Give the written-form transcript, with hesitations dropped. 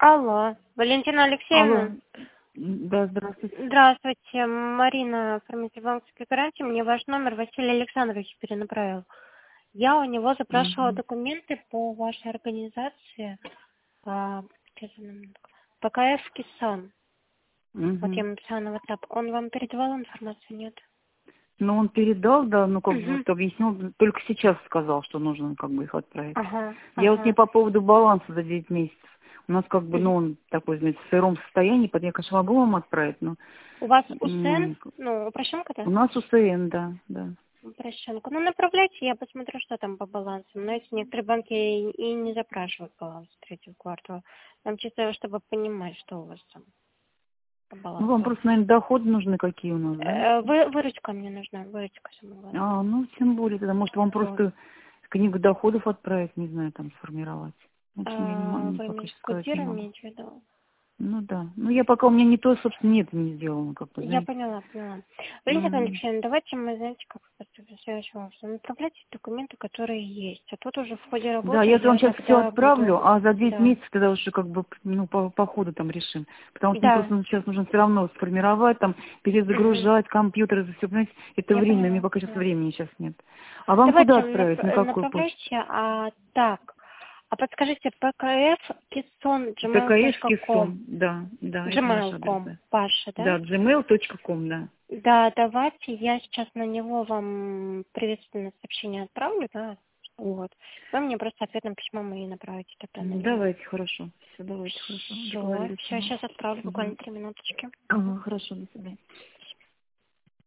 Алло, Валентина Алло. Алексеевна. Да, здравствуйте. Здравствуйте, Марина, оформитель банковской гарантии. Мне ваш номер Василий Александрович перенаправил. Я у него запрашивала Мгм. документы по вашей организации, сейчас одну минутку. ПКФ Кисан. Вот я Мгм. ему написала на WhatsApp. Он вам передавал информацию, нет? Ну, он передал, да, ну, как бы Угу. вот объяснил, только сейчас сказал, что нужно как бы их отправить. Ага, Я вот не ага. по поводу баланса за 9 месяцев. У нас как бы, Мгм. ну, он такой, знаете, в сыром состоянии, я, конечно, могу вам отправить, но У вас УСН, м, ну, упрощенка, да? у нас УСН, да, да. Упрощенка. Ну, направляйте, я посмотрю, что там по балансу. Но эти некоторые банки и не запрашивают баланс третьего квартала. Нам чисто, чтобы понимать, что у вас там по Ну, вам балансу. просто, наверное, доходы нужны какие у нас, да? Выручка мне нужна, выручка самое главное. Ну, тем более, тогда, может, вам Вот. просто книгу доходов отправить, не знаю, там, сформировать. В общем, я Вы пока имеете сейчас сказать не квартиру, могу. имеете в виду? Ну да. Ну я пока у меня не то, собственно, нет, не сделано, как бы, Я знаете. поняла, поняла. Валентина Мгм. Алексеевна, давайте мы, знаете, как поступим следующим образом. Направляйте документы, которые есть. А тут уже в ходе Да, работы я вам я сейчас все тогда буду... отправлю, а за 9 Да. месяцев тогда уже как бы, ну, по ходу там решим. Потому что мне Да. просто сейчас нужно все равно сформировать, там, Мгм. перезагружать компьютер, это все, понимаете, это Я время, мне поняла, пока сейчас поняла. времени сейчас нет. А вам куда Давайте отправить? На какую почту? направляйте, так. А подскажите, pkf kisson ПКС gmail.com. Киссон, да, да, это наш адрес, Gmail.com, да. Паша, да? Да, gmail.com, да. Да, давайте я сейчас на него вам приветственное сообщение отправлю, да? Вот. Вы мне просто ответным письмом и направите тогда на него. Давайте, хорошо. Все, давайте, хорошо. Все, Договорились. все, сейчас отправлю, буквально Мгм. 3 минуточки. Ага, хорошо, до свидания.